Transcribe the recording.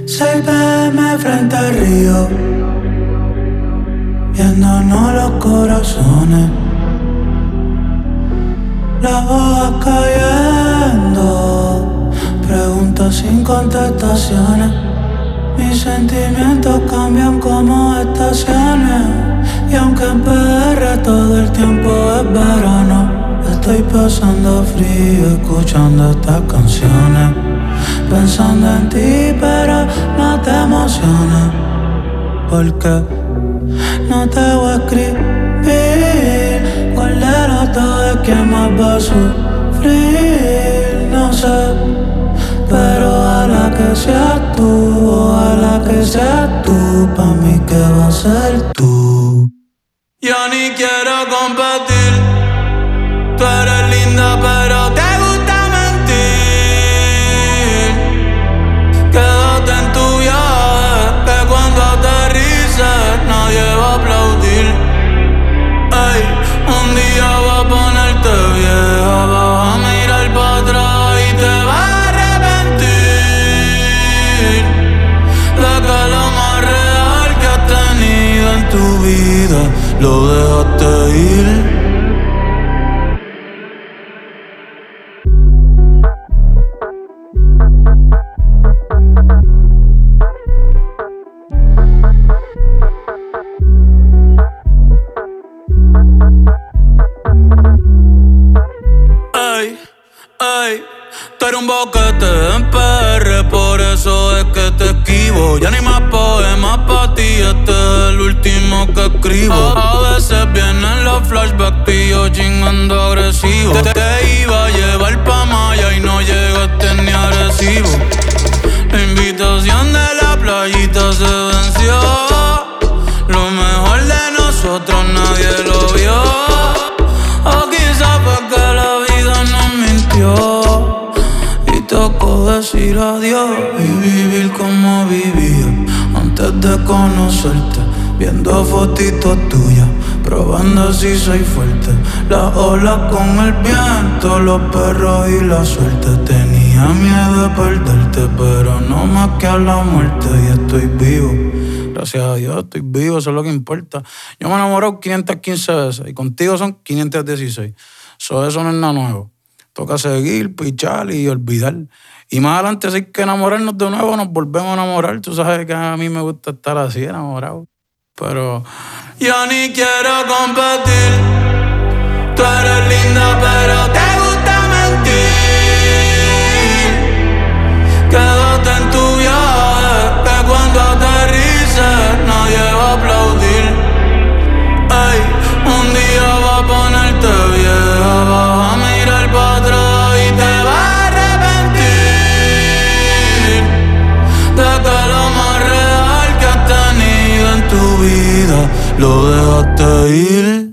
6 PM frente al río, viéndonos los corazones, las hojas cayendo, preguntas sin contestaciones. Mis sentimientos cambian como estaciones, y aunque en PR todo el tiempo es verano, estoy pasando frío escuchando estas canciones, pensando en ti pero no te emociones, porque no te voy a escribir cuál de los dos es quien más va a sufrir, no sé. Pero ojalá que seas tú, ojalá que seas tú, pa' mí que va a ser tú. Yo ni quiero competir, tú eres linda pero te gusta mentir. Quédate en tu viaje, que cuando aterrices nadie va a aplaudir. Ey, un día voy a ponerte vieja, vas a mirar para atrás y te vas a de que lo más real que has tenido en tu vida lo dejaste ir. Ey, ey, tú eres un boquete en PR, por eso es que te esquivo. Ya ni más poemas pa' ti, este es el último que escribo. A veces vienen los flashbacks y yo chingando agresivo. Te iba a llevar pa' Maya y no llegaste ni a Arecibo. La invitación de la playita se venció. Lo mejor de nosotros nadie lo vio. O quizás fue que la vida nos mintió y tocó decir adiós y vivir como vivía antes de conocerte, viendo fotitos tuyas, probando si soy fuerte. Las olas con el viento, los perros y la suerte. Tenía miedo de perderte, pero no más que a la muerte. Y estoy vivo, gracias a Dios estoy vivo, eso es lo que importa. Yo me he enamorado 515 veces y contigo son 516. Eso no es nada nuevo. Toca seguir, pichar y olvidar. Y más adelante, si hay que enamorarnos de nuevo, nos volvemos a enamorar. Tú sabes que a mí me gusta estar así, enamorado. Pero yo ni quiero competir. Tú eres linda, pero te gusta mentir. Quédate en tu viaje, que cuando aterrices nadie va a aplaudir. Ey, un día va a ponerte vieja, vas a mirar para atrás y te vas a arrepentir de que lo más real que has tenido en tu vida lo dejaste ir.